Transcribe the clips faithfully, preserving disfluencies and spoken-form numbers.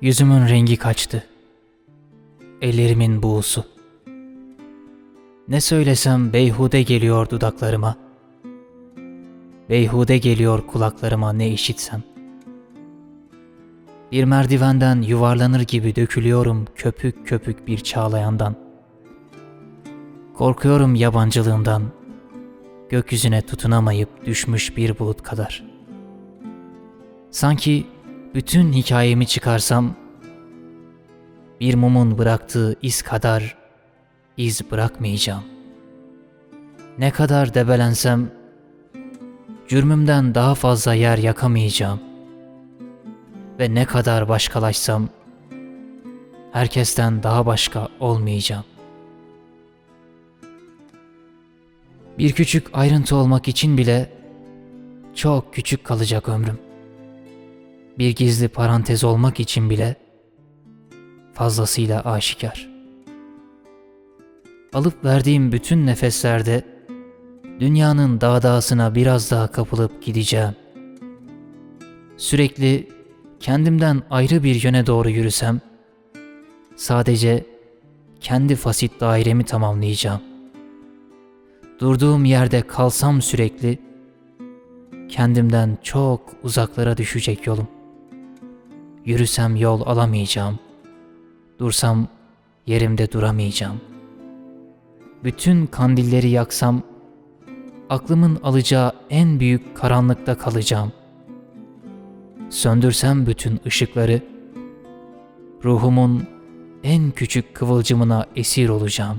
Yüzümün rengi kaçtı, ellerimin buğusu. Ne söylesem beyhude geliyor dudaklarıma, beyhude geliyor kulaklarıma ne işitsem. Bir merdivenden yuvarlanır gibi dökülüyorum köpük köpük bir çağlayandan. Korkuyorum yabancılığımdan, gökyüzüne tutunamayıp düşmüş bir bulut kadar. Sanki bütün hikayemi çıkarsam, bir mumun bıraktığı iz kadar iz bırakmayacağım. Ne kadar debelensem, cürmümden daha fazla yer yakamayacağım. Ve ne kadar başkalaşsam, herkesten daha başka olmayacağım. Bir küçük ayrıntı olmak için bile çok küçük kalacak ömrüm. Bir gizli parantez olmak için bile fazlasıyla aşikar. Alıp verdiğim bütün nefeslerde dünyanın dağdağısına biraz daha kapılıp gideceğim. Sürekli kendimden ayrı bir yöne doğru yürüsem, sadece kendi fasit dairemi tamamlayacağım. Durduğum yerde kalsam sürekli, kendimden çok uzaklara düşecek yolum. Yürüsem yol alamayacağım, dursam yerimde duramayacağım. Bütün kandilleri yaksam, aklımın alacağı en büyük karanlıkta kalacağım. Söndürsem bütün ışıkları, ruhumun en küçük kıvılcımına esir olacağım.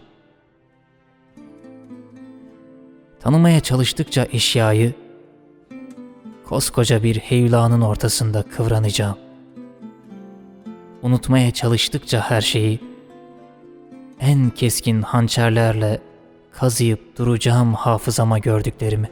Tanımaya çalıştıkça eşyayı, koskoca bir heyulanın ortasında kıvranacağım. Unutmaya çalıştıkça her şeyi, en keskin hançerlerle kazıyıp duracağım hafızama gördüklerimi.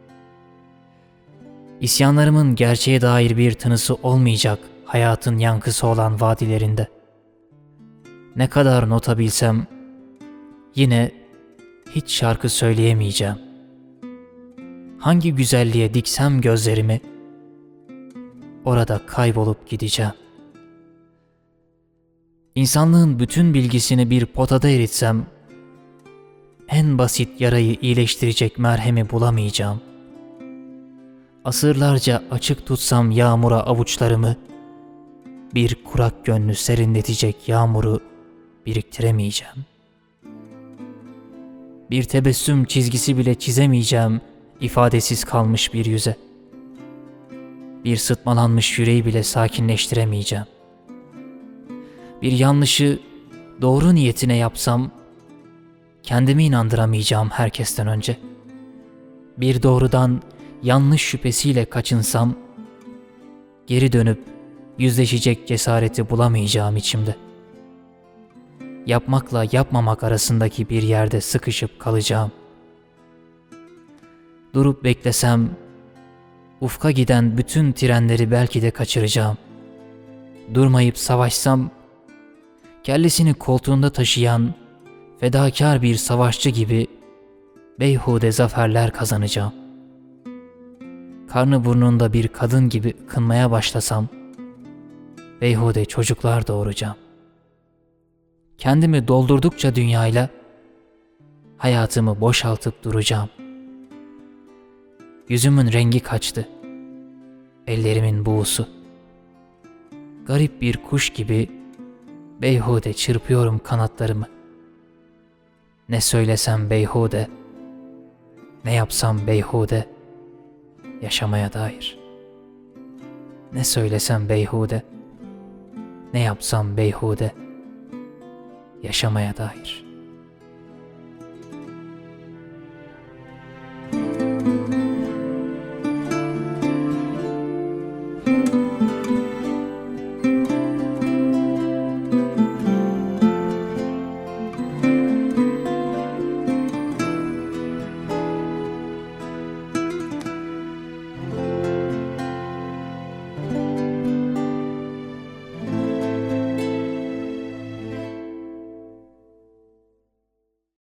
İsyanlarımın gerçeğe dair bir tınısı olmayacak hayatın yankısı olan vadilerinde. Ne kadar nota bilsem, yine hiç şarkı söyleyemeyeceğim. Hangi güzelliğe diksem gözlerimi, orada kaybolup gideceğim. İnsanlığın bütün bilgisini bir potada eritsem, en basit yarayı iyileştirecek merhemi bulamayacağım. Asırlarca açık tutsam yağmura avuçlarımı, bir kurak gönlü serinletecek yağmuru biriktiremeyeceğim. Bir tebessüm çizgisi bile çizemeyeceğim ifadesiz kalmış bir yüze. Bir sıtmalanmış yüreği bile sakinleştiremeyeceğim. Bir yanlışı doğru niyetine yapsam, kendimi inandıramayacağım herkesten önce. Bir doğrudan yanlış şüphesiyle kaçınsam, geri dönüp yüzleşecek cesareti bulamayacağım içimde. Yapmakla yapmamak arasındaki bir yerde sıkışıp kalacağım. Durup beklesem, ufka giden bütün trenleri belki de kaçıracağım. Durmayıp savaşsam, kellesini koltuğunda taşıyan fedakar bir savaşçı gibi beyhude zaferler kazanacağım. Karnı burnunda bir kadın gibi ıkınmaya başlasam, beyhude çocuklar doğuracağım. Kendimi doldurdukça dünyayla, hayatımı boşaltıp duracağım. Yüzümün rengi kaçtı, ellerimin buğusu. Garip bir kuş gibi beyhude çırpıyorum kanatlarımı. Ne söylesem beyhude, ne yapsam beyhude, yaşamaya dair. Ne söylesem beyhude, ne yapsam beyhude, yaşamaya dair.